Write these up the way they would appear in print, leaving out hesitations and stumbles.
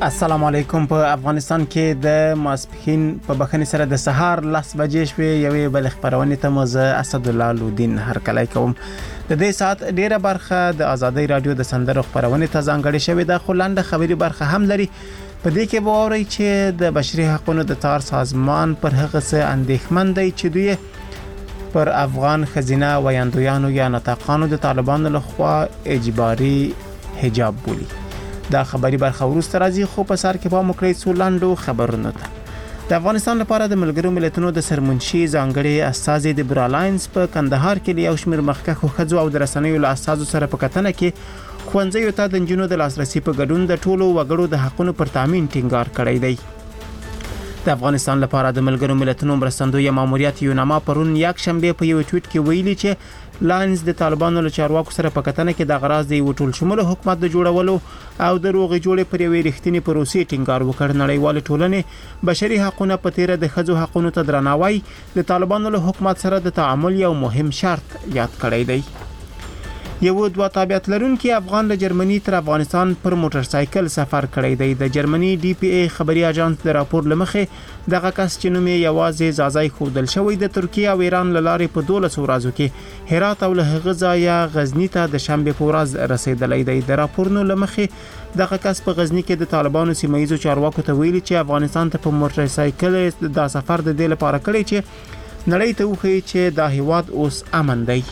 السلام علیکم. په افغانستان کې د ماسپښین په بخښنې سره د سهار 10 بجې شوې یوې بل خبرونه ته مزه اسد الله لودین هرکلی کوم. د دې سات ډیره برخه د ازادي رادیو د سندرو خبرونه ته ځانګړې شوې ده، خو لاندې خبري برخه هم لري. په دې کې به اوري چې د بشري حقوقو د تار سازمان پر هغه څه اندېښمن دی چې دوی پر افغان خزینه ویاندویانو یا نطاقانو د طالبانو لخوا اجباري حجاب بولي. دا خبري برخه ورسته راځي، خو په سر کې به مکړی څو لاندو خبرونه ده. د افغانستان لپاره د ملګرو ملتونو د سرمنشي ځانګړي استازي د برالاینس په کندهار کې یو شمېر مخکښو ښځو او د رسنیو له استازو سره په کتنه کې ښوونځیو ته د نجونو د لاسرسي په ګډون د ټولو وګړو د حقونو پر تامین ټینګار کړی دی. د افغانستان لپاره د ملګرو ملتونو مرستندوی ماموریت یوناما پرون یک شنبه په یو ټویټ کې ویلي چې لاینز د طالبانو له چارواکو سره په کتنه کې د غراض دی ټول شموله حکومت د جوړولو او د روغې جوړې پر یوې رښتینی پروسې ټینګار وکړ. نړیوال ټولنې بشري حقوقونه په تیر د ښځو حقوقو ته درناوی د طالبانو له حکومت سره د تعامل یو مهم شرط یاد کړی دی. یو دوه تابعیت لرونکي افغان له جرمني تر افغانستان پر موټر سایکل سفر کړی دی. د جرمني ډي پی ای خبري اژانس د راپور لمخې دغه کس چې نوم یې یوازې زازای خودل شوی د ترکیه او ایران لارې په 12 ورځو کې هرات او له هغه ځایه غزنی ته د شنبه په ورځ رسیدلی دی. د راپورونو لمخې دغه کس په غزنی کې د طالبانو سیمایي چارواکو ته ویلي چې افغانستان ته په موټر سایکل د سفر د دې لپاره کړی چې نړۍ ته وښیي چې دا هیواد اوس امن دی.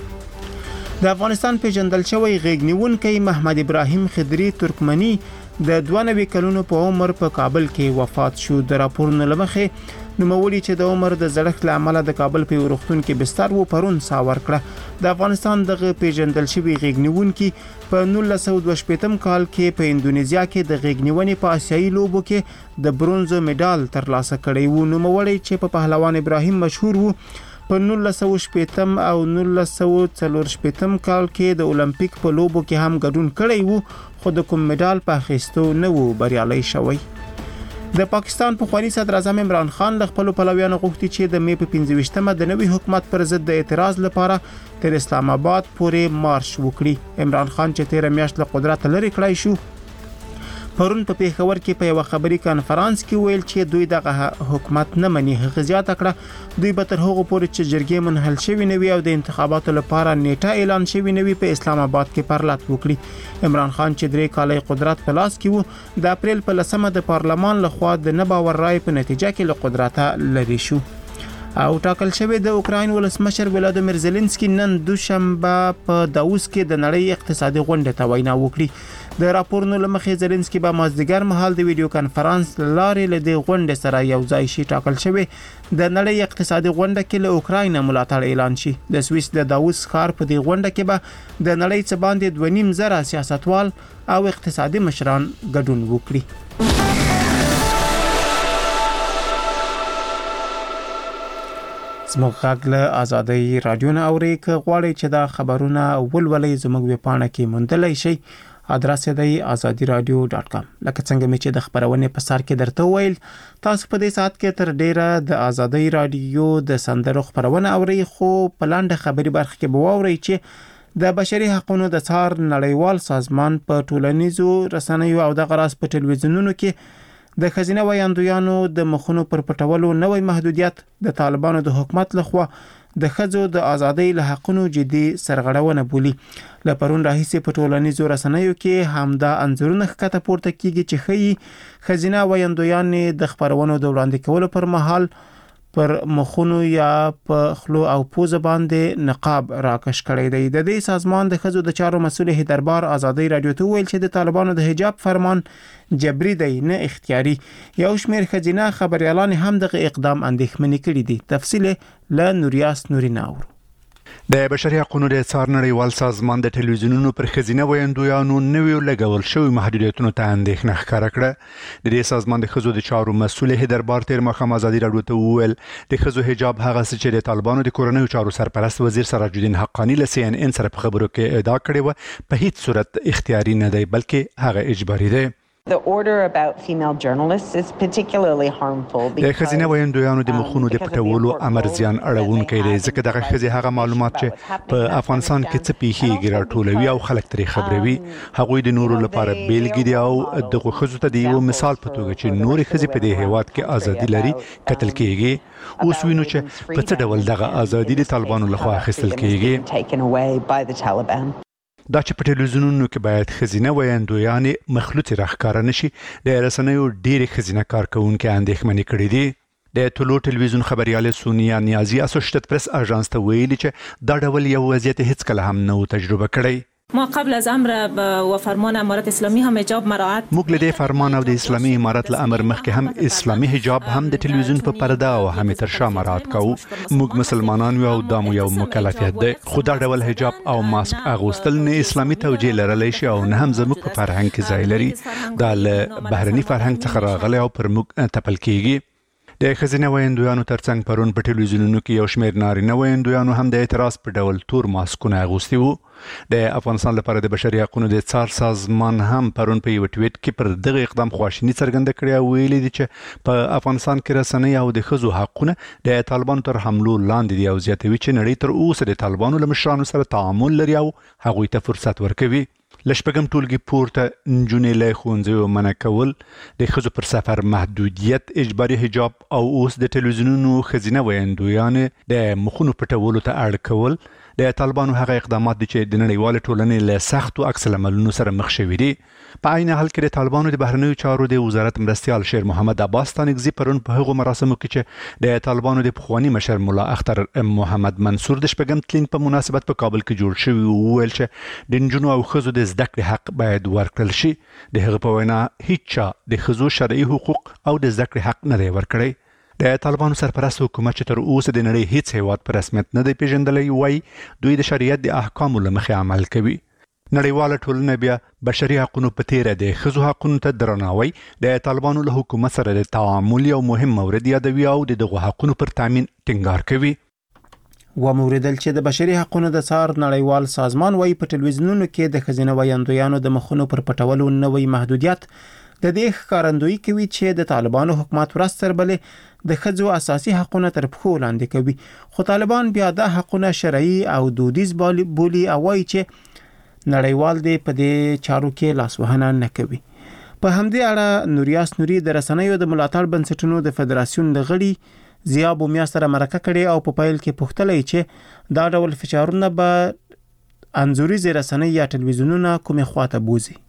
د افغانستان پیژندل شوی غېږ نیونکی محمد ابراهیم خضري ترکمنی د 92 کلونو په عمر په کابل کې وفات شو. د راپورونو لمخې نوموړي چې د عمر د زړښت له امله د کابل په روغتون کې بستر و پرون سا ورکړه. د افغانستان دغه پیژندل شوی غېږ نیونکی په 1922 کال کې په اندونیزیا کې د غېږ نیونې په آسیایي لوبو کې د برونز مډال ترلاسه کړی و. نوموړي چې په پهلوان ابراهیم مشهور و په 1960 او 1940 کال کې د اولمپیک په لوبو کې هم ګډون کړی وو، خو د کوم مډال په اخیستو نه وو بریالي شوی. د پاکستان پخوانی صدر اعظم عمران خان له خپل پلویانو غوښتي چې د می په 15مه د نوي حکومت پر ضد د اعتراض لپاره تر اسلام آباد پورې مارش وکړي. عمران خان چې 13 میاشت له قدرت لري کړای شو، پرون په پیښور کې په یو خبري کانفرنس کې ویل چې دوی دغه حکومت نه مني. هغه زیاته کړه دوی به تر هغه پورې چې جرګې منحل شوی نه وي او د انتخاباتو لپاره نیټه اعلان شوی نه وي په اسلام آباد کې پرلط وکړي. عمران خان چې 3 کال قدرت په لاس کې وو، د اپریل په 10مه د پارلمان لخوا د نه باور رائے په نتیجه کې له قدرت لري شو او ټاکل شوی. د اوکراین ولسمشر ولادیمیر زيلنسکي نن دوشنبه په داووس کې د نړۍ اقتصادي غونډه ته وینا وکړي. د راپورونو لمخې زيلنسکي به مازدیګر مهال د ویډیو کانفرنس لارې له دې غونډې سره یو ځای شي. ټاکل شوی د نړۍ اقتصادي غونډه کې له اوکراین ملاتړ اعلان شي. د سویس د داووس ښار په دې غونډه کې به د نړۍ څخه باندې 2.5 زره سیاستوال او اقتصادي مشران ګډون وکړي. زموږ غږ له ازادي رادیو نه اوري. که غواړئ چې دا خبرونه ولولئ زموږ ویبپاڼه کې موندلای شئ. ادرس یې دی azadiradio.com. لکه څنګه مې چې د خبرونه په سر کې درته ویل، تاسو په دې سات کې تر ډیره د ازادي رادیو د سندرو خبرونه اورئ، خو په لاندې خبري برخه کې به واورئ چې د بشري حقوقو د څار نړیوال سازمان په ټولنیزو رسنیو او د غراس په ټلویزیونونو کې د خزینه ویاندویانو د مخونو پر پټولو نوې محدودیت د طالبانو د حکومت لخوا د خځو د ازادۍ له حقونو جدي سرغړونه بولي. لپرون راهیسې په ټولنیزو رسنیو کې همدا انځورونه ښکته پورته کیږي چې ښیي خزینه ویاندویان د خبرونو د وړاندې کولو پر مهال پر مخونو یا په خلو او پوزه باندې نقاب راکش کړی دی. د دې سازمان د خځو د چارو مسؤل هدربار ازادي رادیو ته ویل چې د طالبانو د حجاب فرمان جبري دی نه اختیاري. یو شمېر خزینه خبريالان هم دغه اقدام اندېښمنې کړي دي. تفصیل له نوریاس نوریناور. د بشري حقوقو د څار نړیوال سازمان د ټلویزیونونو پر خزینه ویاندویانو نویو لګول شوی محدودیتونو ته اندېښنه ښکاره کړه. د دې سازمان د خزو د چارو مسؤل هدربار تیر مخام ازادي رادیو ته وویل د خزو حجاب هغه څه چې د طالبانو د کورنیو چارو سرپرست وزیر سراج الدین حقانی له CNN سره په خبرو کې ادعا کړې و په هیڅ صورت اختیاري نه دی بلکې هغه اجباري دی. The order about female journalists is particularly harmful د خزینه ویندویانو د مخونو د پټولو امر زیان اړونکی دی ځکه دغه ښځې هغه معلومات چې په افغانستان کې څه پیښیږي راټولوي او خلک ترې خبروي. هغوی د نورو لپاره بیلګې دي او دغه ښځو ته د یو مثال په توګه چې نورې ښځې په دې هیواد کې ازادي لري کتل کېږي. اوس وینو چې په څه ډول دغه ازادي د طالبانو لخوا اخیستل کېږي. دا چې په ټلویزیونونو کې باید ښځینه ویندویانې مخلوطې راښکاره نشي د رسنیو ډېرې ښځینه کارکوونکې اندېښمنې کړې دي. د طلوع ټلویزیون خبریاله سونیا نیازی اسوشیتد پریس اژانس ته ویلي چې دا ډول یو وضعیت هیڅکله هم نه و تجربه کړی. ما قبل از امر و فرمان امارت اسلامی هم حجاب مراعات موږ له دې فرمان او د اسلامي امارت له امر مخکې هم اسلامي حجاب هم د ټلویزیون په پرده او هم تر شا مراعات کوو. موږ مسلمانان یو او دا مو یو مکلفیت دی. خو دا ډول حجاب او ماسک اغوستل نه اسلامي توجیه لرلی شي او نه هم زموږ په فرهنګ کې ځای لري. دا له بهرني فرهنګ څخه راغلی او پر موږ تپل کېږي. د ښځینه ویندویانو ترڅنګ پرون په ټلویزیونونو کې یو شمېر نارینه ویندویانو هم د اعتراض په ډول تور ماسکونه اغوستي وو. د افغانستان لپاره د بشري حقوقو د څار سازمان هم پرون په یو ټویټ کې پر دغه اقدام خواشیني څرګنده کړې او ویلي دي چې په افغانستان کې رسنۍ او د ښځو حقونه د طالبانو تر حملو لاندې دي او زیاتوي چې نړۍ تر اوسه د طالبانو له مشرانو سره تعامل لري او هغوی ته فرصت ورکوي. له شپږم ټولګي پورته نجونې له ښوونځیو منع کول، د ښځو پر سفر محدودیت، اجباري حجاب او اوس د ټلویزیونونو ښځینه ویندویانې د مخونو پټولو ته اړ کول د طالبانو هغه اقدامات دي چې د نړیوال ټولنې له سختو عکس العملونو سره مخ شوي دي. په عین حال کې د طالبانو د بهرنیو چارو د وزارت مرستیال شیر محمد عباس تانکزي پرون په هغو مراسمو کې چې د طالبانو د پخوانی مشر مولا اختر محمد منصور د شپږم تلین په مناسبت په کابل کې جوړ شوی وویل چې د نجونو او ښځو د زده کړې حق باید ورکړل شي. د هغه په وینا هیڅ چا د ښځو شرعي حقوق او د زده کړې حق نه دی ورکړی. د طالبانو سرپرست حکومت چې تر اوسه د نړۍ هیڅ هیواد په رسمیت نه دی پیژندلی وایي دوی د شریعت د احکامو له مخې عمل کوي. نړیواله ټولنه بیا بشري حقوقو په تیره د ښځو حقونو ته درناوی د طالبانو له حکومت سره د تعامل یو مهم مورد یادوي او د دغو حقونو پر تامین ټینګار کوي. وموریدل چې د بشري حقوقو د څار نړیوال سازمان وايي په ټلویزیونونو کې د ښځینه ویندویانو د مخونو پر پټولو نوې محدودیت د دې ښکارندویي کوي چې د طالبانو حکومت ورځ تر بلې د ښځو اساسي حقونه تر پښو لاندې کوي. خو طالبان بیا د حقونه شرعي او دودیز بولي او وايي چې نړیوال دی په دې چارو کې لاسوهنه نه کوي. په همدې اړه نوریاس نوري د رسنیو د ملاتړ بنسټونو د فدراسیون د غړي ضیا بومیا سره مرکه کړې او په پیل کې پوښتلې چې دا ډول فشارونه به انځوريز رسنۍ یا ټلویزیونونه کومه خواته بوزي.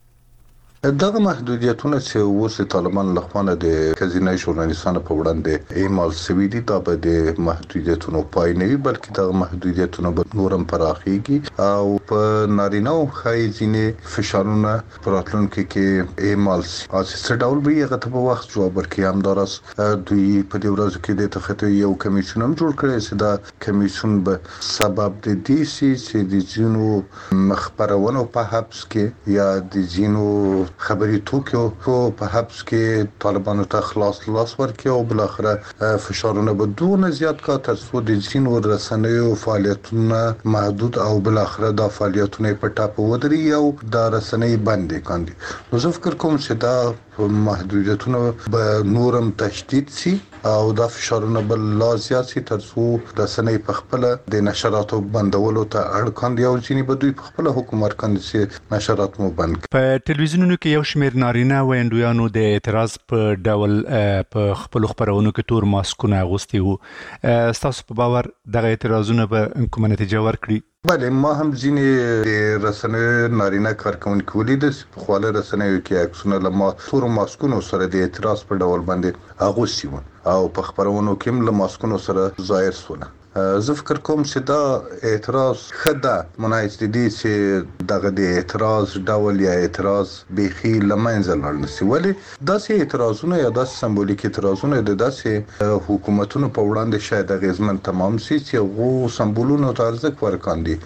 دغه محدودیتونه چې اوس طالبان له خوا د ښځینه ژورنالیستانو په وړاندې اعمال شوي دي دا به د محدودیتونو پای نه وي بلکې دغه محدودیتونه به نورم پراخیږي او په نارینه او ښځینه فشارونه په راتلونکي کې اعمال شي. څه ډول به هغه ته په وخت جواب ورکړي. همداراز دوی په دې ورځو کې د تخته یو کمیسیون هم جوړ کړی چې دا کمیسیون به سبب د دې چې د ځینو مخبرونو په حبس کې یا د ځینو خبري توکو په حبس کې طالبانو ته خلاص ورکړي او بل اخره فشارونه به دونه زیات کا تر څو د ځینو رسنیو فعالیتونه محدود او بل اخره د فعالیتونو په ټاپه ودري او د رسنۍ باندې کاندي. نو زه فکر کوم چې دا محدودیتونه به نورم تشدید شي او دا فشارونه بل لا زیات شي تر څو رسنۍ په خپل د نشراتو بندولو ته اړ کاندي او ځینې به دوی په خپل حکومت کاندي چې نشرات مو بند کړي. په ټلویزیونونو کې یو شمېر نارینه ویندویانو د اعتراض په ډول په خپل خبرونو کې تور ماسکونه اغوستي وو. تاسو په باور دغه اعتراضونه به کومه نتیجه ورکړي؟ بله ما هم ځینې د رسنیو نارینه کارکونکي ولیدل چې په خواله رسنیو کې عکسونه له تورو ماسکونو سره د اعتراض په ډول باندې اغوستي وو او په خبرونو کې هم له ماسکونو سره ظاهر شول. زه فکر کوم چې دا اعتراض خدا مناسب دي چې دغه د اعتراض ډول یا اعتراض بيخي لمنځه لاړ نشي. ولی داسې اعتراضونه یا داسې سمبولیک اعتراضونه د داسې حکومتونو په وړاندې شاید غیزمن تمام شي چې غو سمبولونو ته ارزښت ورکاندي.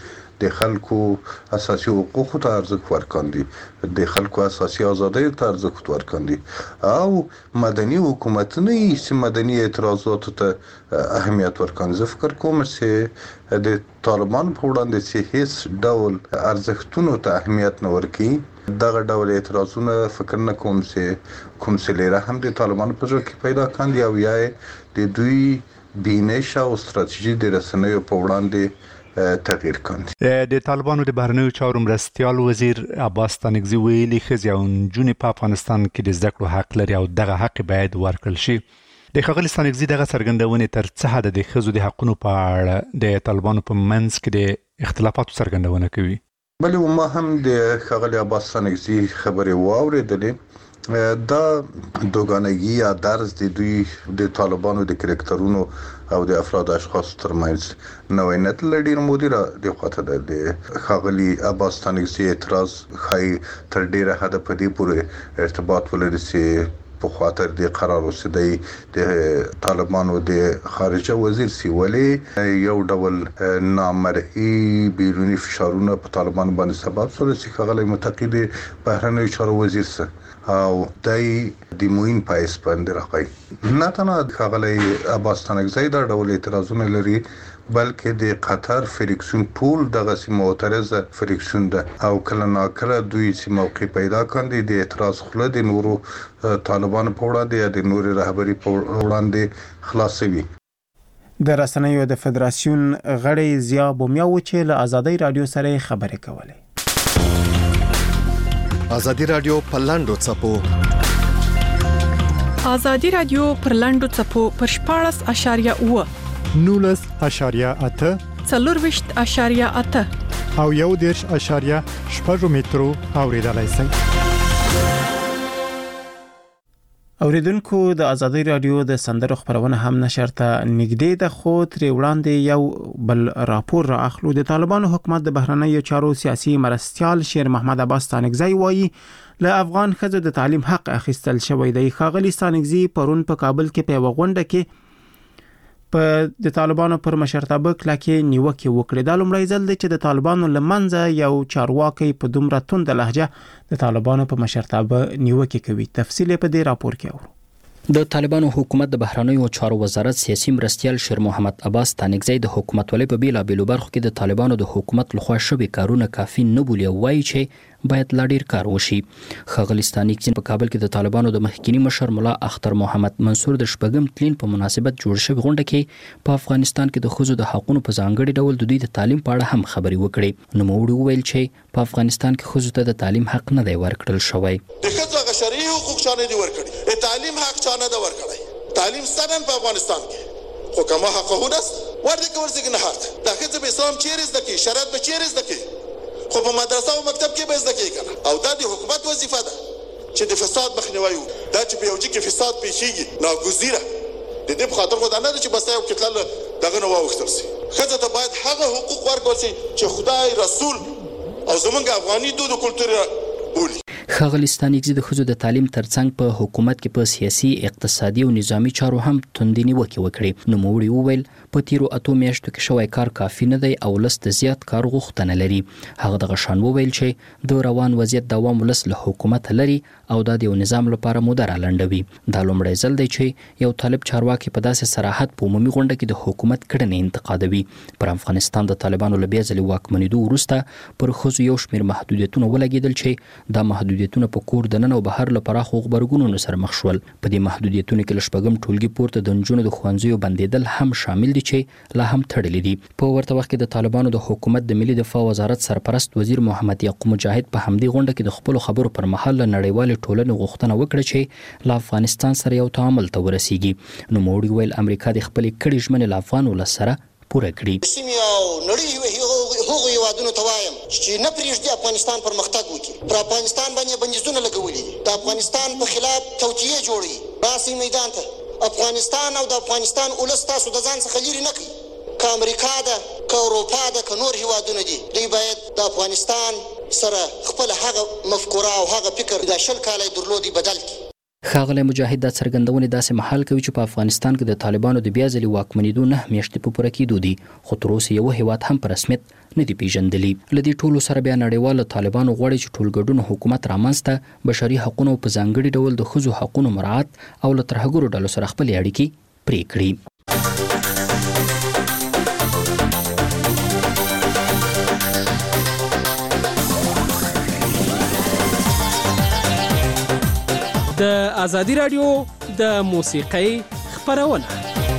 د خلکو اساسي حقوقو ته ارزښت ورکاندي، د خلکو اساسي ازادۍ ته ارزښت ورکاندي او مدني حکومتونه چې مدني اعتراضاتو ته اهمیت ورکاندي. زه فکر کوم چې د طالبان په وړاندې چې هیڅ ډول ارزښتونو ته اهمیت نه ورکوي، دغه ډول اعتراضونه فکر نه کوم چې کوم سلیره هم د طالبان په ځای کې پیدا کاندي او یا د دوی بینش او ستراتیژي د رسنیو په وړاندې تغییر کاندي. د طالبانو د بهرنیو چارو مرستیال وزیر عباس ستانکزي ویلي ښځې او نجونې په افغانستان کې د زده کړو حق لري او دغه حق باید ورکړل شي. د ښاغلي ستانکزي دغه څرګندونې تر څه حده د ښځو د حقونو په اړه د طالبانو په منځ کې د اختلافاتو څرګندونه کوي؟ بلې ما هم د ښاغلي عباس ستانکزي خبرې واورېدلې. دا دوګانګي یا درز د دوی د طالبانو د کرکټرونو او د افراد اشخاص ترمنځ نوې نت لډیر مدیر د خاطر د ښاغلي عباس ستانکزي اعتراض خای تر ډیره حد په دې پورې ارتباط ولري چې په خاطر د قرار رسیدي د طالبانو د خارجه وزیر سی ولی یو ډول نامرئی بیرونی فشارونه په طالبان باندې سبب شول چې ښاغلي متقی د بهرنیو چارو وزیر سره او دای د موین پایس باندې راغی. نه تنها ښاغلي عباس ستانکزي دا ډول اعتراضونه لري بلکې د قطر فریکسون ټول دغه سیمه معترضه فریکسون ده او کله ناکله دوی چې موقع پیدا کاندي د اعتراض خله د نورو طالبانو په وړاندې یا د نورو رهبری په وړاندې خلاصوي. د رسنیو د فدراسیون غړي ضیا بومیاو چې له ازادي رادیو سره خبرې کولې. ازادي رادیو پر لاندو چپو ازادي رادیو پر لاندو چپو پر 14.8 19.8 4.8 او 1.8 مترو اوریدلای شئ. اوریدونکو د ازادي رادیو د سندرو خبرونه هم نشر ته نږدې ده، خو تر وړاندې یو بل راپور را اخلو. د طالبانو حکومت د بهرنیو چارو سیاسي مرستیال شیر محمد عباس ستانکزي وایي له افغان ښځو د تعلیم حق اخیستل شوی دی. ښاغلي ستانکزي پرون په کابل کې په غونډه کې په د طالبانو پر مشرتابه کلکې نیوکې وکړې. دا لومړی ځل دی چې د طالبانو لمنځه یو چارواکي په دومره توند لهجه د طالبانو په مشرتابه نیوکې کوي. تفصیل په دې راپور کې اورو. د طالبانو حکومت د بهرنیو چارو وزارت سیاسي مرستیال شیر محمد عباس ستانکزي د حکومت ولې په بیلابیلو برخو کې د طالبانو د حکومت لخوا شوي کارونه کافي نه بولي او وایي چې باید لا ډیر کار وشي. ښاغلي ستانکزي په کابل کې د طالبانو د مخکینی مشر ملا اختر محمد منصور د شپږم تلین په مناسبت جوړ شوی غونډه کې په افغانستان کې د ښځو د حقوقو په ځانګړي ډول د دوی د تعلیم په اړه هم خبرې وکړې. نوموړي وویل چې په افغانستان کې ښځو ته د تعلیم حق نه دی ورکړل شوی. د ښځو هغه شرعي حقوق چا نه دي ورکړي، د تعلیم حق چا نه دی ورکړی. تعلیم سنن په افغانستان کې خو کما حقونه ورته ورځي نه حق د ښځو په اسلام چیرې زده کی، شریعت په چیرې زده کی، خو په مدرسه او مکتب کې به زده کیږي. او دا د حکومت وظیفه ده چې د فساد مخنیوي وکړي. دا چې په یو ځای کې فساد پیښیږي ناګزیره د دې په خاطر خو دا نه چې بس یو کتل دغه نه واوښتل شي. ښځه ته باید هغه حقوق ورکړل شي چې خدای رسول او زمونږ افغاني دود او کلتور بولي. ښاغلي ستانکزي د ښځو د تعلیم ترڅنګ په حکومت کې په سیاسي، اقتصادي او نظامی چارو هم توندې نیوکې وکړې. نوموړي وویل په تیرو 8 میاشتو کې شوی کار کافي نه دی او لس د زیات کار غوښتنه لري. هغه دغه شان وویل چې د روان وضعیت دوام ولس له حکومت لري او د یو نظام لپاره موده رالنډوي. دا لومړی ځل دی چې یو طالب چارواکي په داسې صراحت په عمومي غونډه کې د حکومت کړنې انتقادوي. پر افغانستان د طالبانو له بیا ځلې واکمنېدو وروسته پر ښځو یو شمېر محدودیتونه ولګېدل چې دا محدودیتونه په کور دننه او بهر له پراخو غبرګونونو سره مخ شول. په دې محدودیتونو کې له شپږم ټولګي پورته د نجونو د ښوونځیو بندېدل هم شامل دي چې لا هم تړلي دي. په ورته وخت کې د طالبانو د حکومت د ملي دفاع وزارت سرپرست وزیر محمد یعقوب مجاهد په همدې غونډه کې د خپلو خبرو پر مهال له نړیوالې ټولنې غوښتنه وکړه چې له افغانستان سره یو تعامل ته ورسیږي. نوموړي ویل امریکا د خپلې کړې ژمنې له افغان ولس سره پوره کړي. سیمه او نړۍ هغو هیوادونو ته وایم چې نه پرېږدي افغانستان پرمختګ وکړي. پر افغانستان باندې بندیزونه لګولي، د افغانستان په خلاف توطیې جوړوي. راسئ میدان ته. افغانستان او د افغانستان ولس تاسو د ځان څخه لرې نه کړي. که امریکا ده، که اروپا ده، که نور هیوادونه دي، دوی باید د افغانستان سره خپل هغه مفکوره او هغه فکر د 10 کاله درلودي بدل کړي. ښاغلی مجاهد دا څرګندونې داسې محل کوي چې په افغانستان کې د طالبانو د بیا ځلې واکمنېدو 9 میاشتې په پوره کېدو دي، خو تر اوسه یو هیواد هم په رسمیت نه دی پیژندلی. له دې ټولو سره بیا نړیوال طالبانو غواړي چې ټولګډون حکومت رامنځته بشري حقوقو په ځانګړي ډول د ښځو حقوقو مراعات او له ترهګرو ډلو سره خپل اړیکې پرې کړي. د ازادي رادیو د موسیقۍ خپرونه.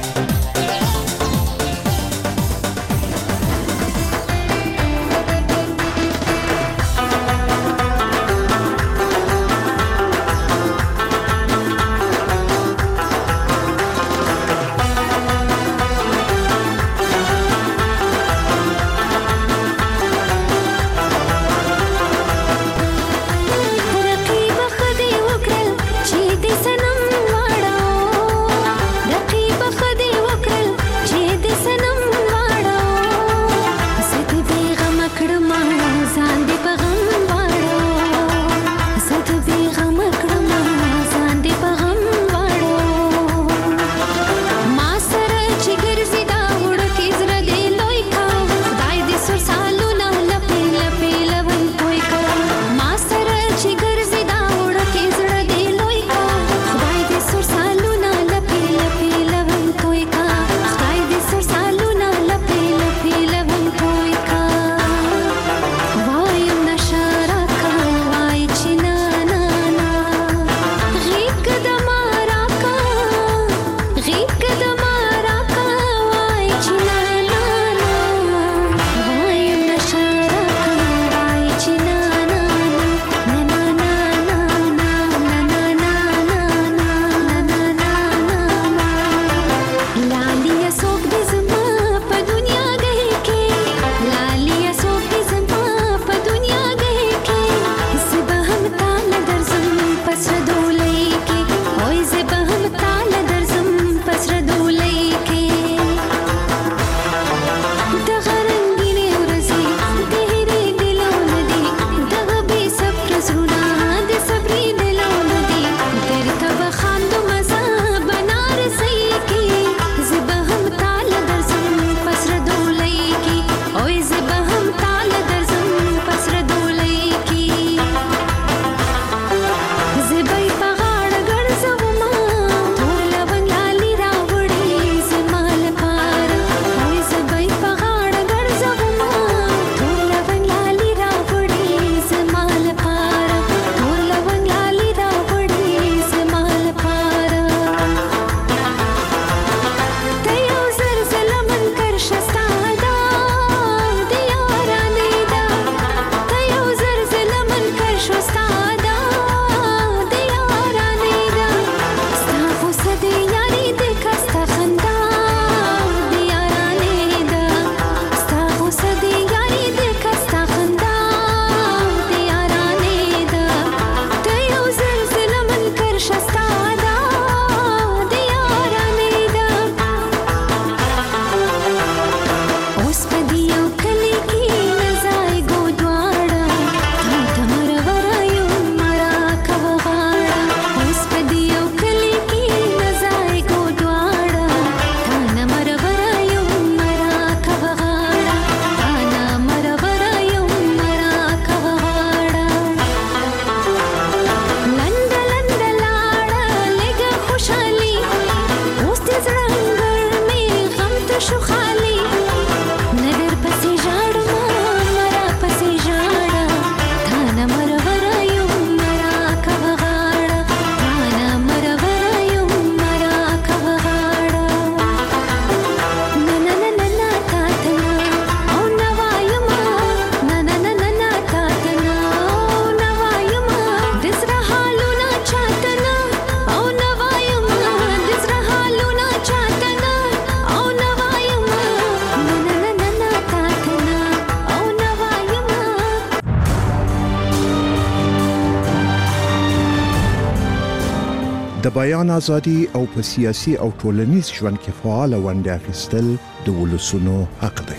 د بیان ازادي او په سیاسي او ټولنیز ژوند کې فعال ونډه اخیستل د ولسونو حق دی.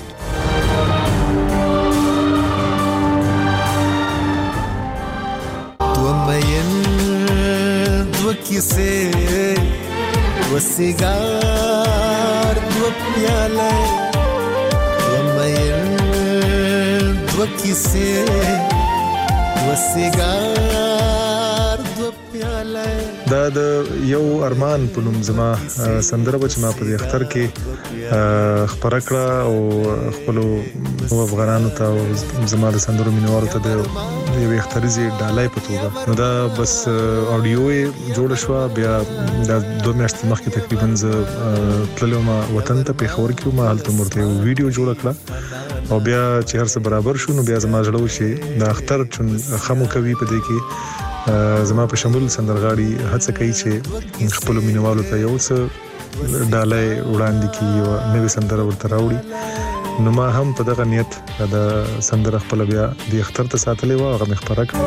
دومین دوه وسیګار دو پیاله ومین دو کیسه وسیګار دو پیاله. دا د یو ارمان په نوم زما سندره چې ما په اختر کې خبره کړه او خپل افغانانو ته زما د سندرو مینوالو ته د یو اختریزي ډالۍ په توګه نو دا بس اډیو جوړ شو. بیا د 2 میاشتې مخکې تقریبا ز تللم وطن ته په خبر کې ما هلته مرته ویډیو جوړ کړه او بیا چې هر څه برابر شو نو بیا زما ژړو شي د اختر چون خمو کوي په دې کې زما په شمول سندرغاړي هڅه کوي چې خپل مینوالو ته یو څه ډالۍ وړاندې کړي او نوې سندره ورته راوړي. نو ما هم په دغه نیت د سندره خپل بیا د اختر ته ساتلې و هغه مخبره کړ.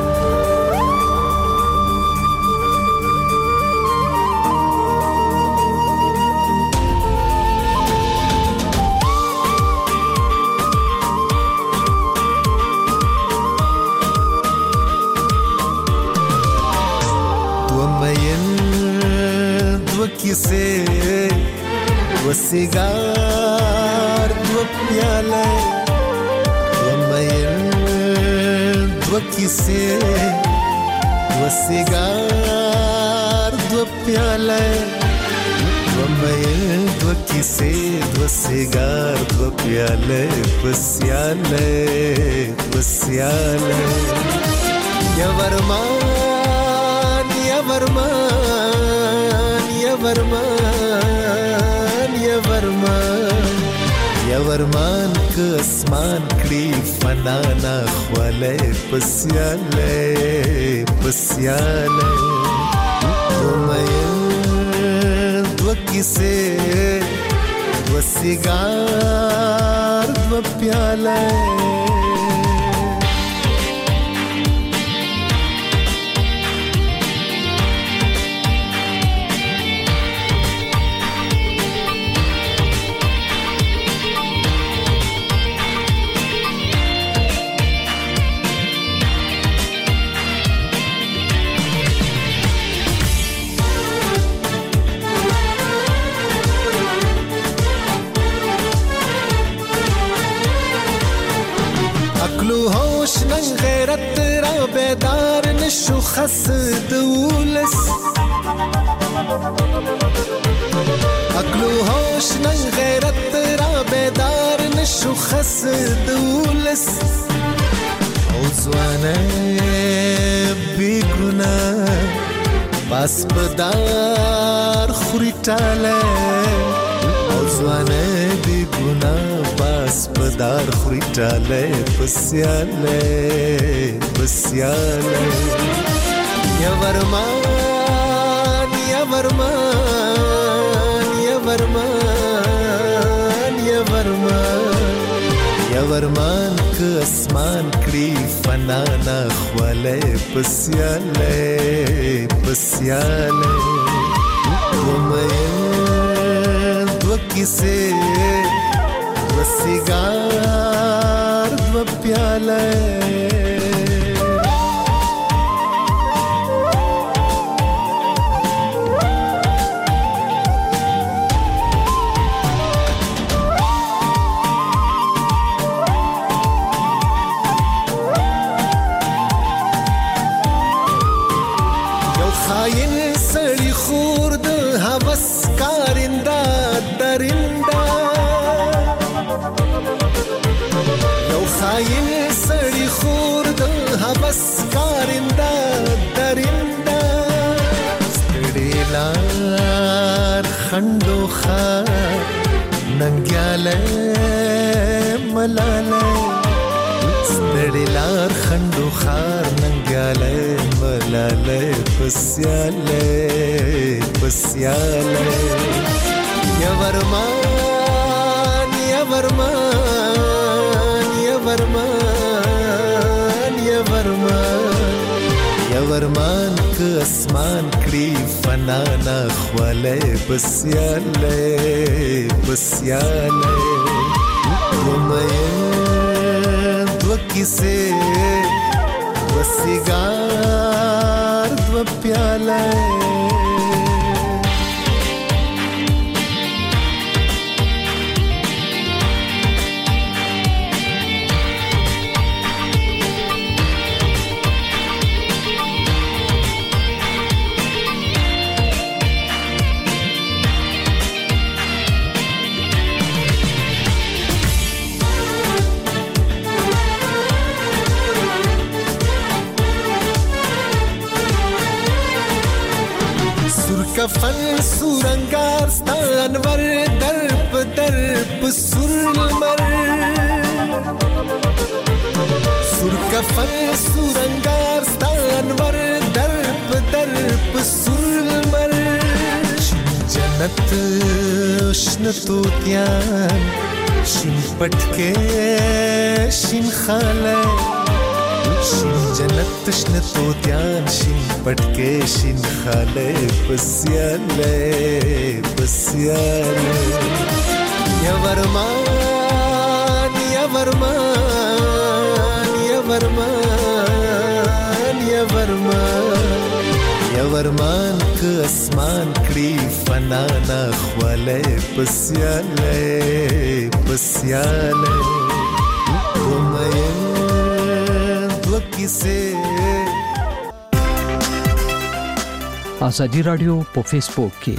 وسیګار دو پیاله ومین دو کیسه وسیګار دو پیاله ومین دو کیسه وسیګار دو پیاله پسیاله پسیاله یا ورمان یا ورمان یا ورمان یا ورمان که اسمان کړي فنا نه خواله پسیاله پسیاله ومین دو کیسه وسیګار دو پیاله. غیرت را بیدار نشو خس دولس عقلو هوش نن غیرت را بیدار نشو خس دولس او زوانه بی گناه باس پدار خوری ٹاله او زوانه بی گناه باس پدار خوری ٹاله پسیاله پسیاله یا ورمان یا ورمان یا ورمان یا ورمان یا ورمان که اسمان کړي فنا نه خواله پسیاله پسیاله ومین دو کیسه وسیګار دو پیاله. خاين سړی خور د هوس کارنده درنده ستړي لار خندو خار ننګاله ملاله ستړي لار خندو خار ننګاله ملاله پسیاله پسیاله یا ورمان یا ورمان یا ورمان یا ورمان یا ورمان که اسمان کړي فنا نه خواله پسیاله پسیاله ومین دو کیسه وسیګار دو پیاله. کفن سورنگار ستا انور درب درب سور المر سور کفن سورنگار ستا انور درب درب سور المر جنت شن توتیان شین پټکې شین خاله شین جنت شن توتیان شین پټکې شین خاله پسیاله پسیاله یا ورمان یا ورمان یا ورمان یا ورمان یا ورمان که اسمان کړي فنا نه خواله پسیاله پسیاله کومه دو کیسه آزادی رادیو په فیسبوک کې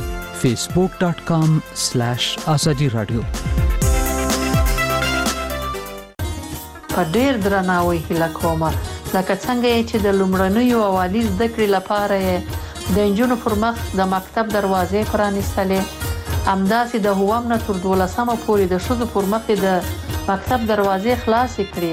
facebook.com/azadi radio په ډیر درناوي هیله کوم لکه څنګه چې د لومړنیو اوالي زده کړې لپاره د انجونو پر مخ د مکتب دروازې پرانیستلې همداسې د هوام نه تر 12مه پورې د ښځو پر مخ د مکتب دروازې خلاصې کړې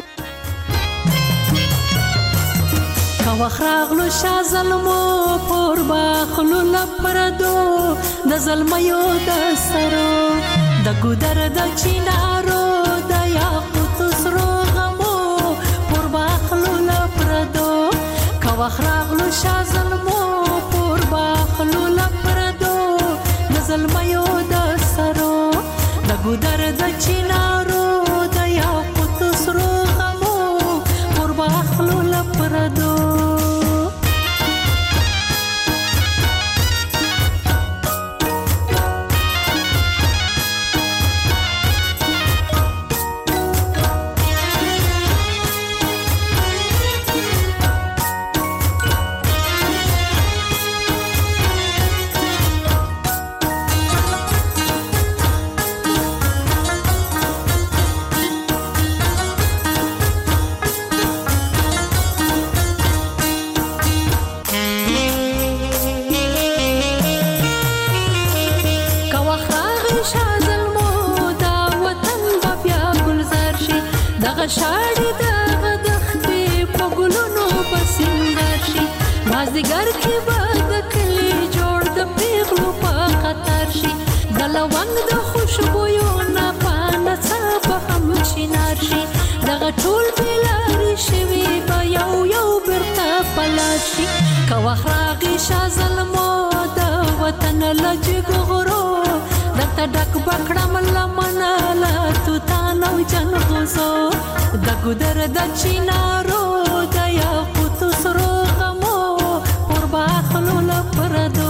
کاوخراغلو شازلمو پر باخلو لپردو د زلمیو د سرو د ګودر د چینارو د یاقوت سرو غمو پر باخلو لپردو کاوخراغلو شازلمو پر باخلو لپردو د زلمیو د سرو د ګودر د چینارو د یاقوت سرو غمو پر باخلو لپردو شاړې دغه دښتې په ګلونو په سینګار شي مازدیګر کې به د کلي جوړ د پیغلو په قطار شي د لونګ د خوشبویو نه په نڅا به هم چینار شي دغه ټول بېلارې شوي به یو یو بېرته په لار شي که وخت راغی شاه زلمو د وطن له جګو غرو درته ډک به کړم لمنه له توتان او جنغوزو د ګودر د چینارو د یاقوتو سرو غمو پر باخلو لپردو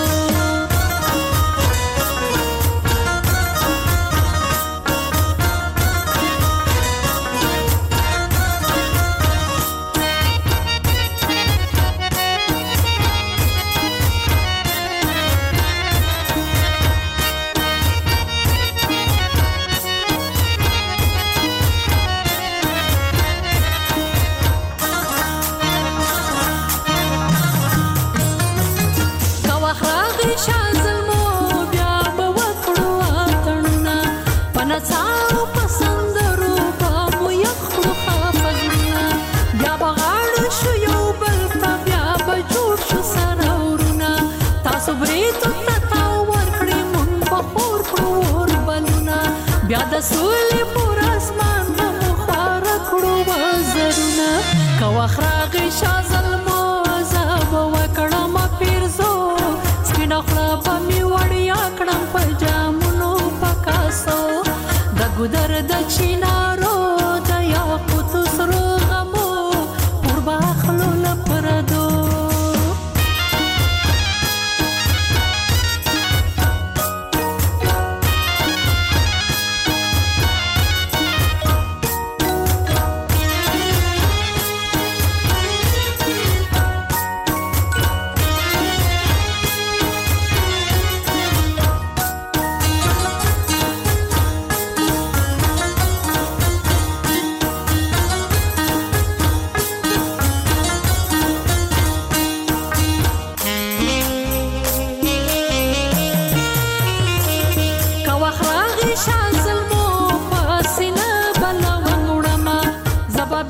د سولې پر اسمان به مو خواره کړو وزرونه که وخت راغی شاه زلمو زه به وکړم پیرزو سپینه خوله به مې وړیا کړم په جامونو په کاسو د ګودر د چینارو د یاقوتو سرو غمو پر باخلو لپردو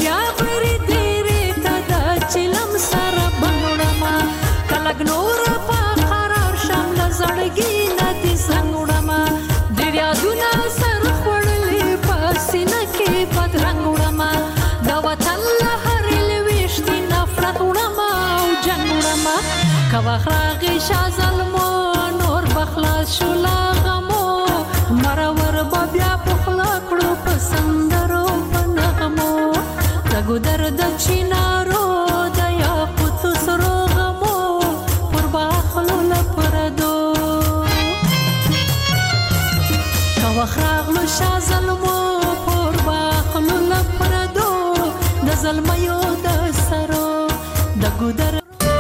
بیا غری دیرې ته د چلم سره بنوړما کلګ نور په قرار شم له زړګي نه دې زنګ وړما ډېر یادونه سر خوړلې په سینه کې بدرنګ وړما د وطن له هرې لویشتې نفرت وړما او جنګ وړما که وخت راغی شاه ظلمو نور به خلاص شو لا غمو مرور به بیا پخلا کړو په سندرو په نغمو د ګودر د چینارو د یاقوتو سرو غمو پر باخلو له پردو که وخت راغلو شاه ظلمو پر باخلو له پردو د زلمیو د سرو د ګودر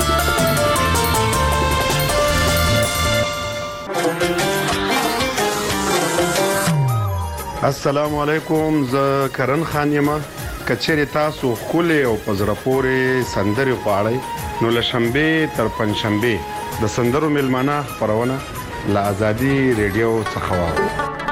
السلام علیکم زه کرن خان یم کچېرې تاسو ښکلې او په زړه پورې سندرې غواړئ نو له شنبې تر پنجشنبې د سندرو میلمانه خپرونه له ازادي ریډیو څخه واورئ.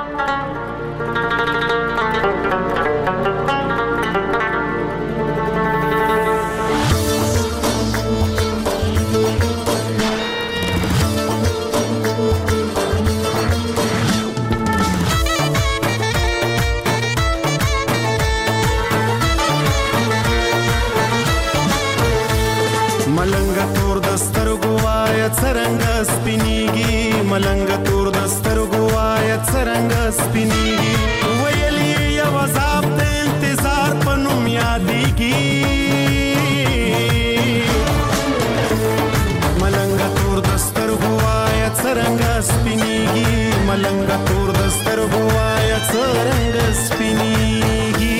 ملنګ تور دستر گوايت سرنګ سپینیږي ویلې یو عذاب د انتظار پنوم یادېږي ملنګ تور دستر گوايت سرنګ سپینیږي ملنګ تور دستر گوايت سرنګ سپینیږي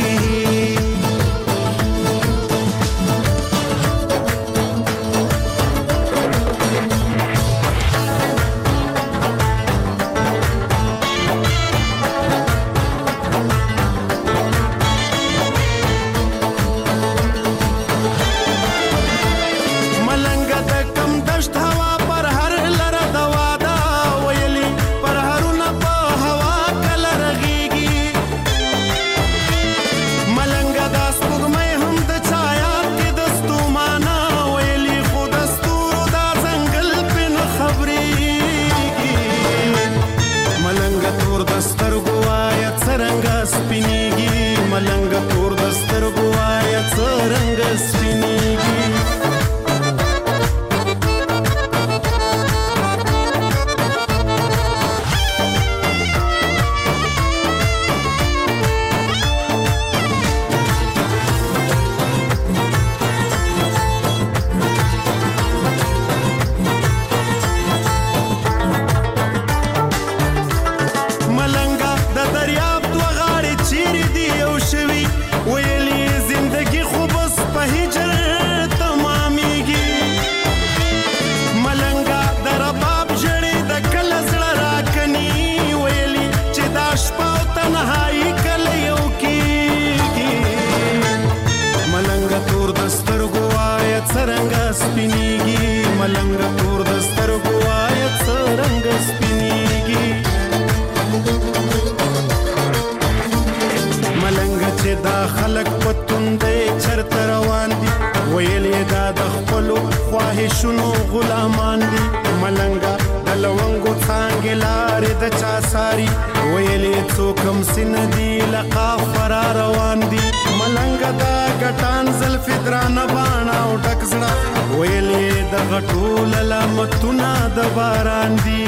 شنو غلامان دي ملنګا د لونګو څنګه لارې د چا ساری ویلې څوکم سن دي لقا فرار روان دي ملنګا دا ګټان زلف درانه باڼه او ټکزړه ویلې د غټول لمتونه د باران دي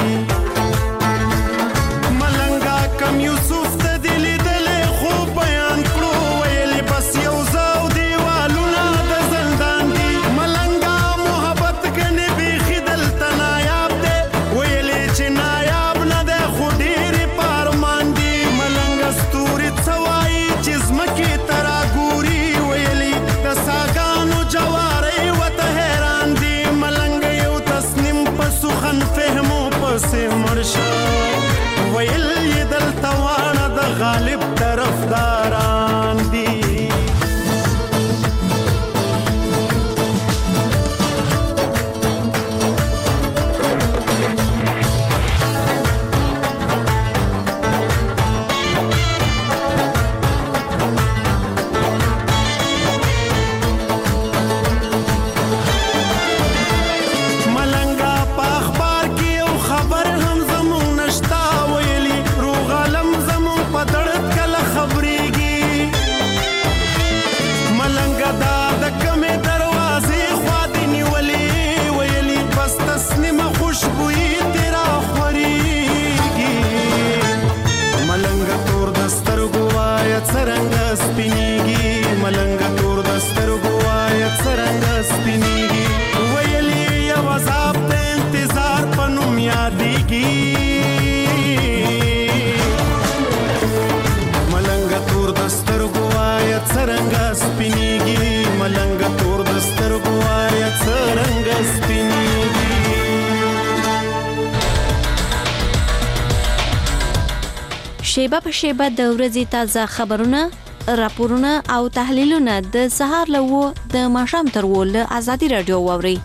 ملنګا کم یوسف ته دلی دلې خو بیان کړو ویلې بس یو زاو دیوالونه د زندان دي ملنګا محبت کني بيخي دلته نایاب دي ویلې چې نایاب نه ده خو ډېرې پارمان دي ملنګا ستوري څوای چې زمکې ترا ګوري ویلې د ساګانو جوارې وته حیران دي ملنګا یو تسنیم په سخن فهمو پسې مرشه ویل دلته وانا سپینیږي ملنګ تور د سترګو وایه څرنګه سپینیږي. شیبه په شیبه د ورځې تازه خبرونه، راپورونه او تحلیلونه د سهار له 9 د ماښام تر 10 له ازادي رادیو واوري.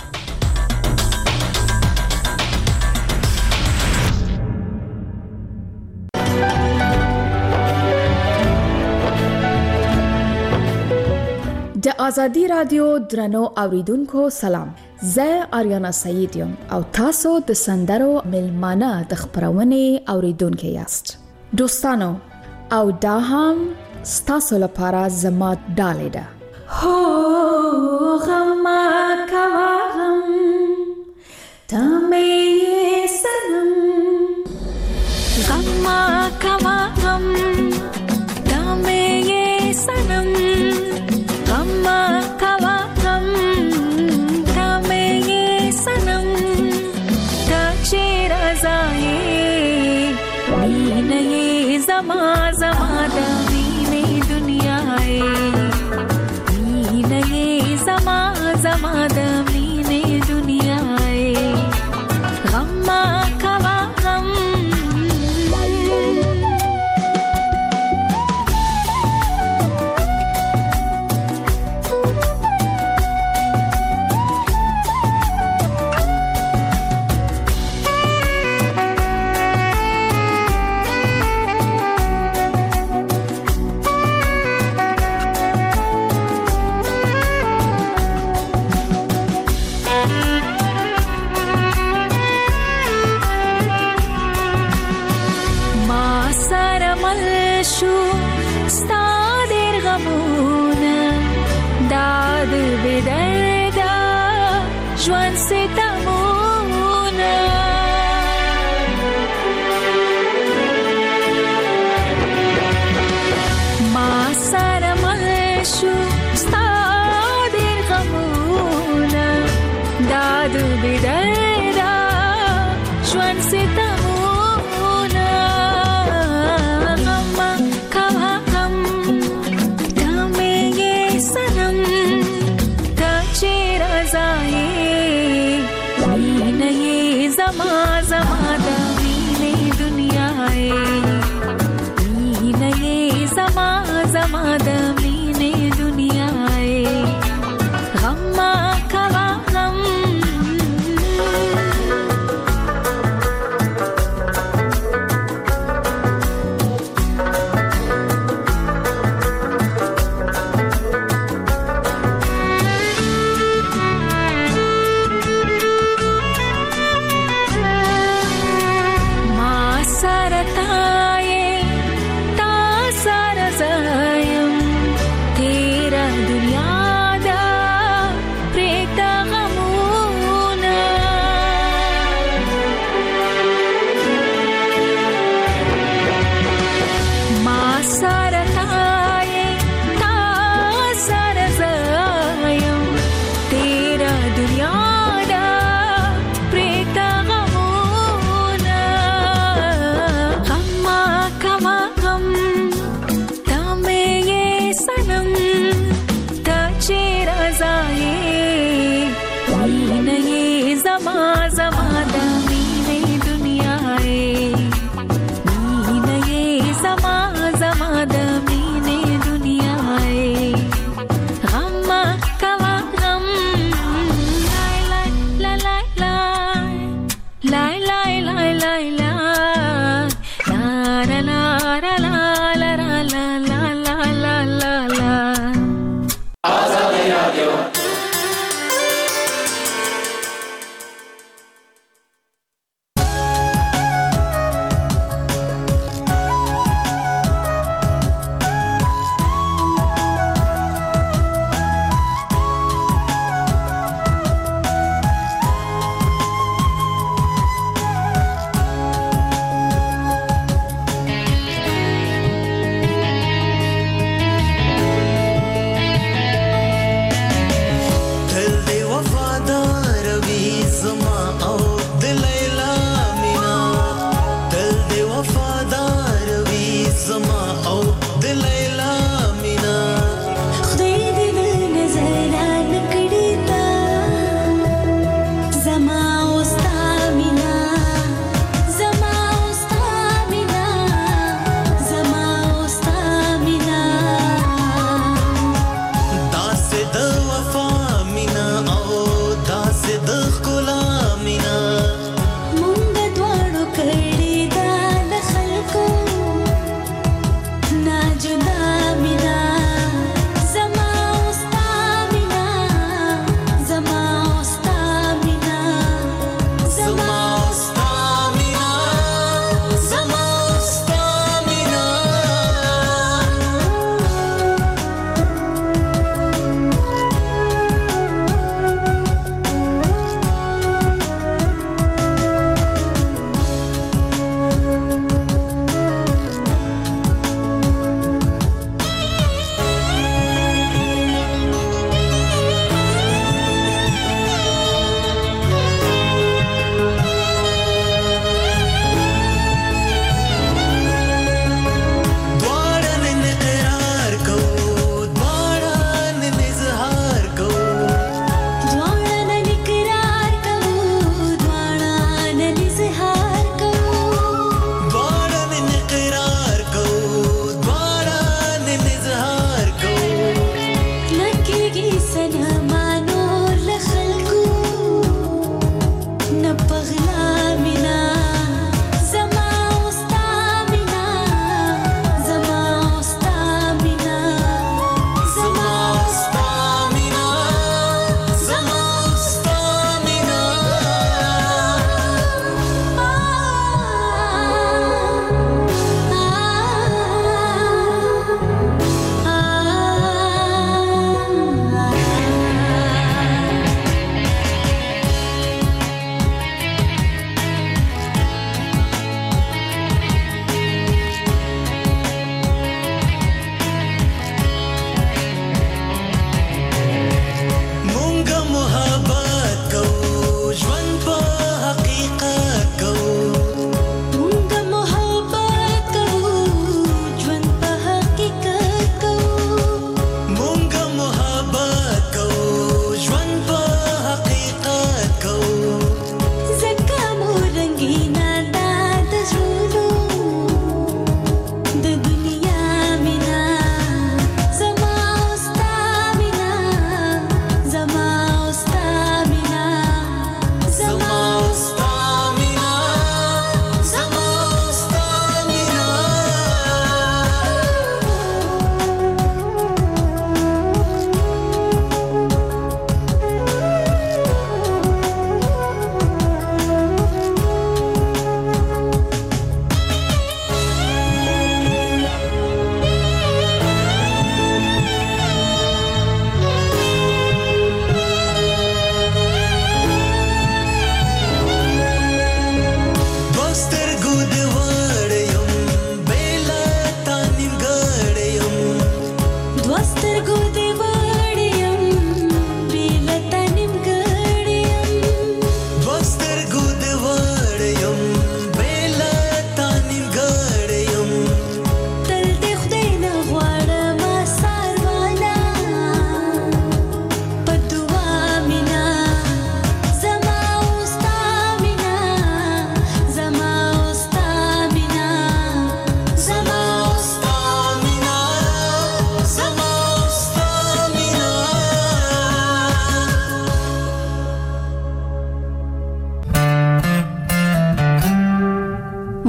د ازادي رادیو درنو اوریدونکو سلام. زه آریانا سعید یم او تاسو د سندرو ملمانه د خبرونې اوریدونکو یاست. دوستانو او دا هم ستاسو لپاره زما ډالۍ ده. هو غم کوا غم تمه سنم غم کوا غم تمه سنم غم کوا غم تمه سنم تچې رضای مینه زما زما د مینې دنیا مینه زما زما د مینې دنیا غم کوا غم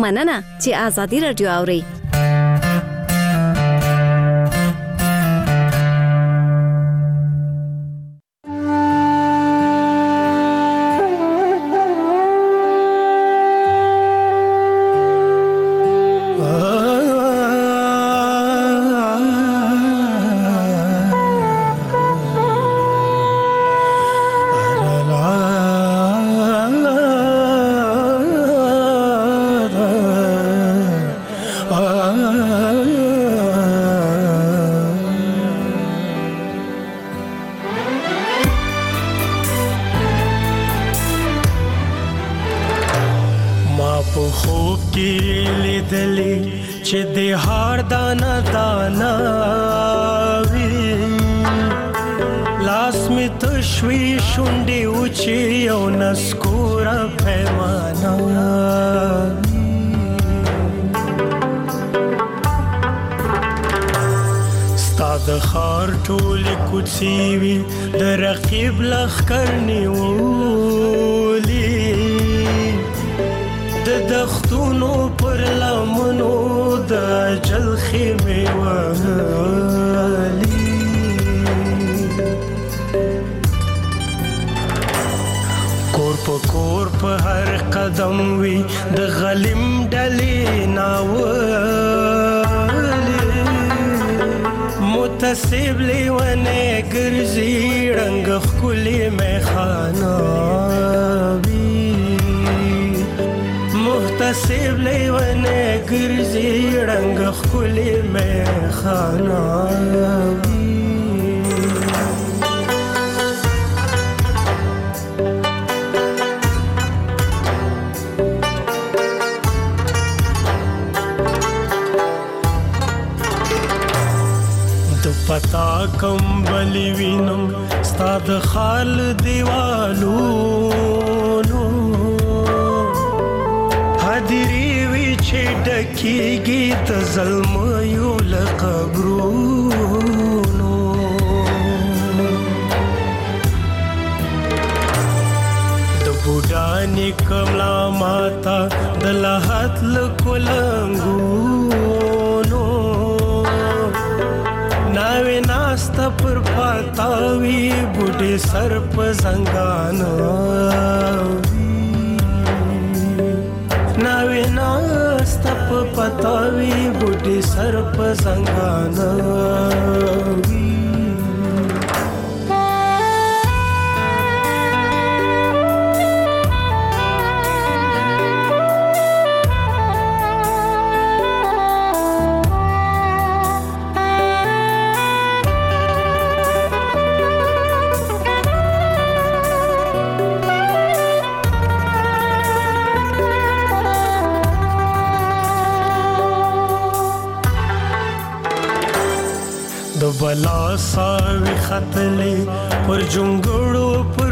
مننه چې آزادي رادیو اوري. پتا کم بلی وینم ستاد خال دیوالو نو حدیری وی چې ډکیږي د ظلم یو لقبرونو د بوډانی کملا ماتا د لحد لکولنګو ناوی ناستا پر پاتاوی بوډی سر په زنګانو ناوی ناستا په پاتاوی بوډی سر په زنګانو بلا ساوی خطلی پر جنگڑو پر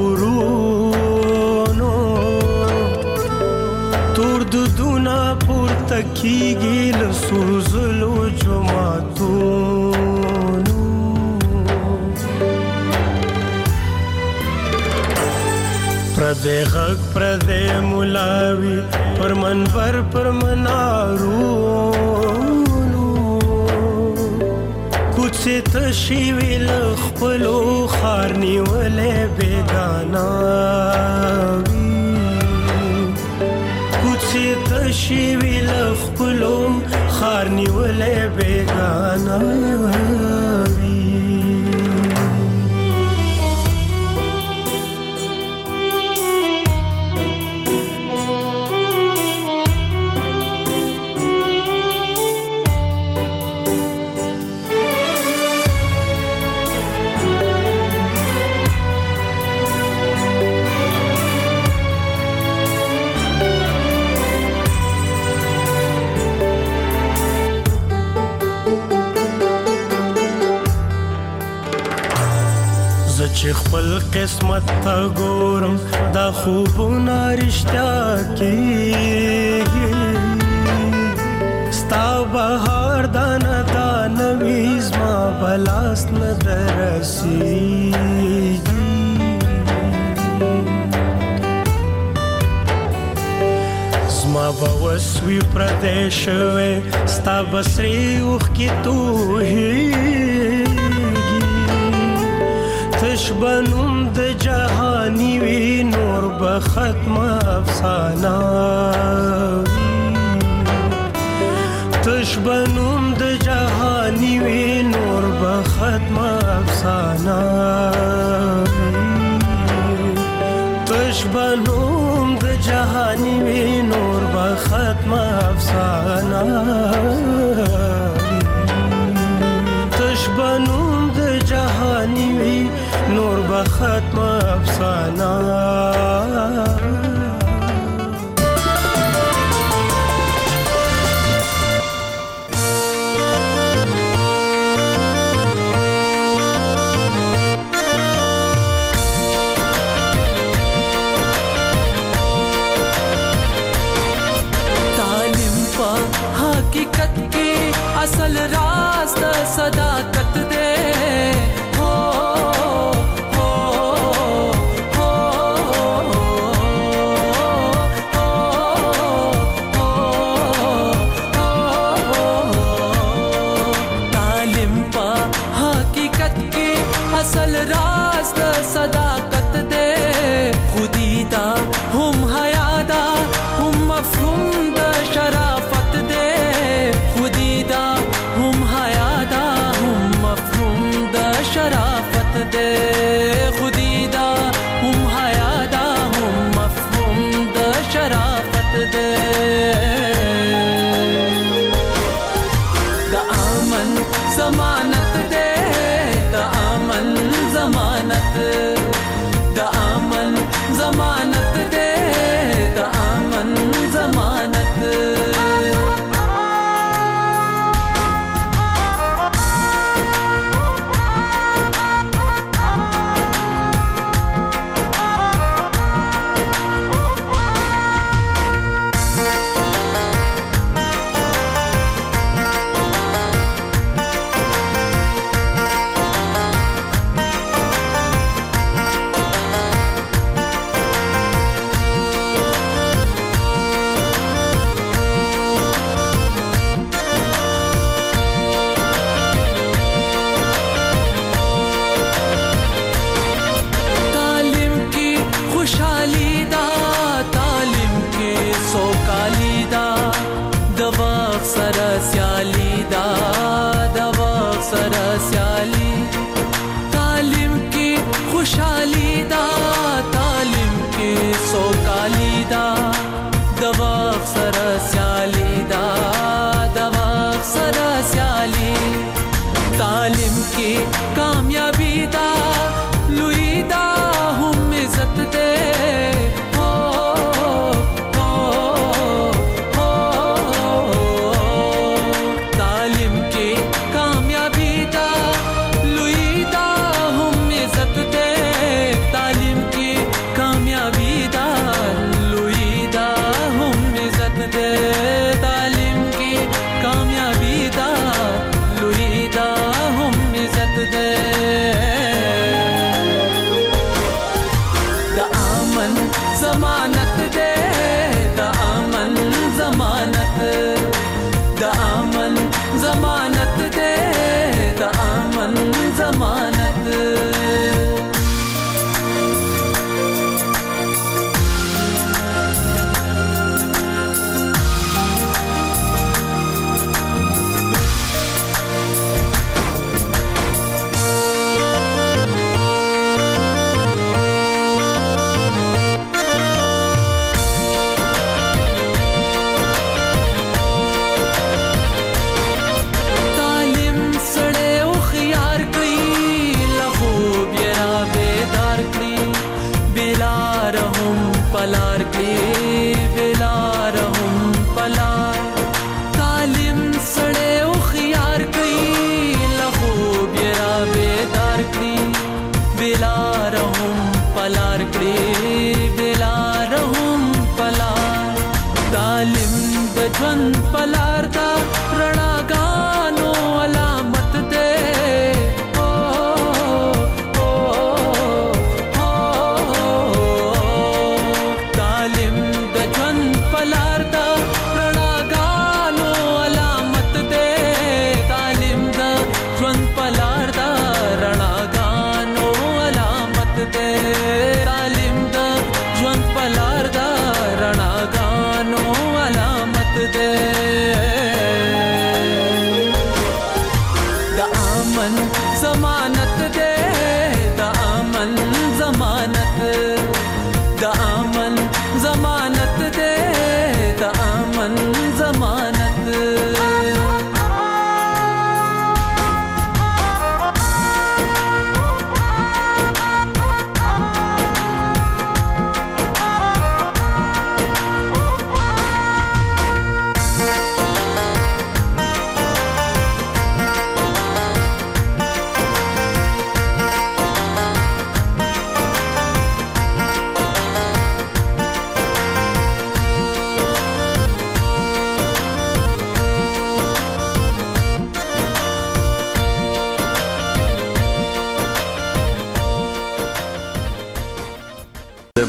کورونو تور دودونا پر تکیگی لسوزلو جماعتونو پردے غق پردے ملاوی پر منبر پر منارونو کوڅه تشوی لخپلو خار نیولې بیگانا کوڅه تشوی لخپلو خار نیولې بیگانا چې خپل قسمت ته ګورم دا خوبونه رښتیا کېږي ستا بهار دانه دانه وي زما بلاس نه درسېږي زما وسوي پردیش وې ستا بسري اوخ کی تو هيږي تشبنم د جهاني وی نور به ختم افسانه تشبنم د جهاني وی نور به ختم افسانه تشبنم د جهاني وی نور به ختم افسانه تشبنم د جهاني وی نور به ختم افسانه असल राज द सदाकत दे हो हो हो तालिम पा हकीकत के असल राज द सदाकत दे खुदीदा हम हयादा हम मफहूम द शराफत दे खुदीदा हम हयादा हम मफहूम द शराफत दे खुदीदा हम हयादा हम मफहूम द शराफत दे द अमन जमानत दे द अमन जमानत द अमन जमानत दे द अमन जमानत तालिम की कामयाबी दा लुईदा हम इज्जत दे हो हो हो तालिम की कामयाबी दा लुईदा हम इज्जत दे तालिम की कामयाबी दा लुईदा हम इज्जत दे तालिम की कामयाबी दा लुईदा हम इज्जत दे द अमन जमानत दे द अमन जमानत द अमन जमानत दे द अमन जमानत पलार के बेलार हम पलार तालिम सड़े उखियार कई लखो बेरा बेदार की बेलार हम पलार के बेलार हम पलार तालिम बजवन पलार दा रणा गानो अलामत दे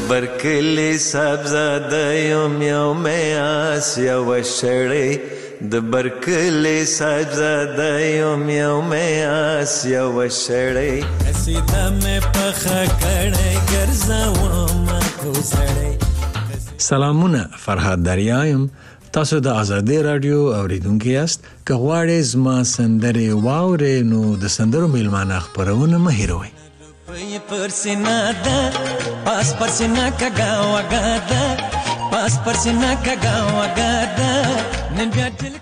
برکلی صاحبزاده یم یو میاس یو شړی د برکلی صاحبزاده یم یو میاس یو شړی قصیده مې پخه کړی ګرځوم کوزړی. سلامونه، فرهاد دریا تاسو د آزادی رادیو اوریدونکو یاست. که غواړئ زما سندرې واورئ نو د سندرو میلمانه خپرونه مه هېروئ. پرسینا ده پاس پرسینا کګا وګا ده پاس پرسینا کګا وګا ده نن بیا دل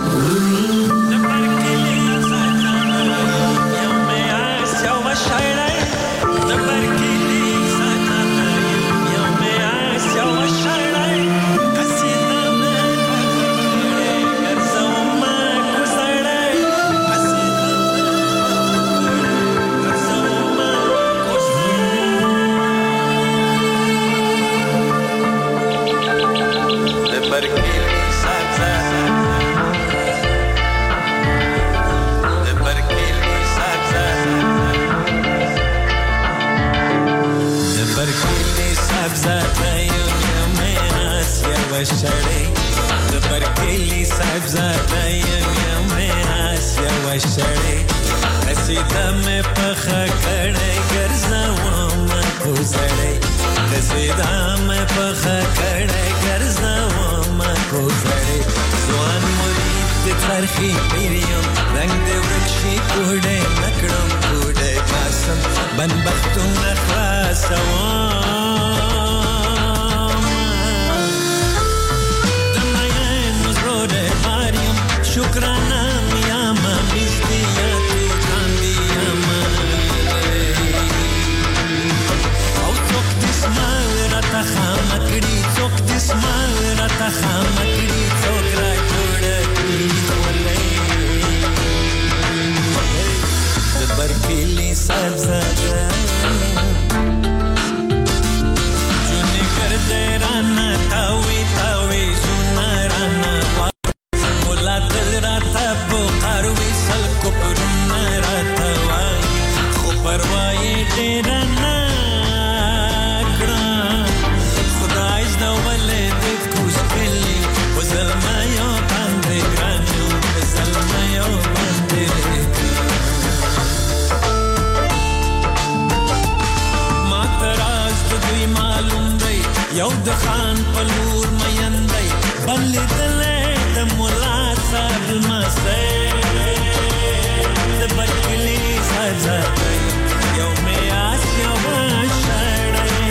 شړې د برکلی صاحبزاده یم میاس یو شړې قصیده مې پخه کړی ګرځوم کوزړی قصیده مې پخه کړی ګرځوم کوزړی ځوان مرید د ترخی پیریم رنگ د ورکشي کوډې نکړم کوډې پاسم بنبختونه خلاصوم شکرانه میاما بیستیا تو کاندیاما او څوک دې سمال راته خامکړي څوک دې سمال راته خامکړي څوک را جوړ کړي ولې د برکلی صاحبزاده جونې ګرځې رانه تاوي تاوي زونه رانه دل راته بوقار ویسل کپرونه راته وای خو پروايي ډېره نه کړه خدای زده ولې دې کوز کړي په زلمیو باندې ګران یم په زلمیو باندې ما ته راز د دوی معلوم دی یو د خان په لور مین دی بل لیدلی د ملا صاحب المستی د برکلی صاحبزاده یو میاس یو شړی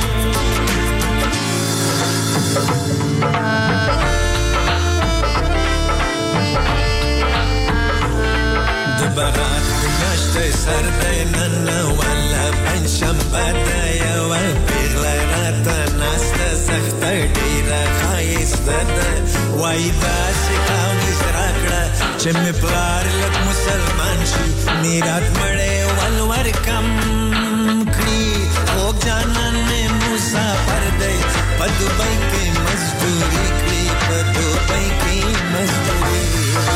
د بارات میاشتې سر دی نن ولا پنجشنبه ده یوه پیغله راته ناسته سخته ډېره ښایسته ده وایي داسې کاویز راکړه چې مې پلار لږ مسلمان شي میرات مړی ولور کم کړي خوږ جانان مې مسافر دی په دوبۍ کې مزدوري کړي په دوبۍ کې مزدوري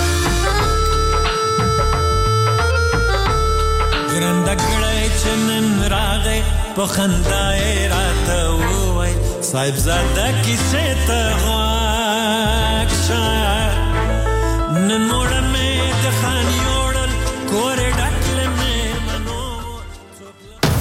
ګرنده کړی چې نن راغی په خندا یې راته وویل صاحبزاده کیسې ته غواږ شه نن موړه مې د خان یوړل کور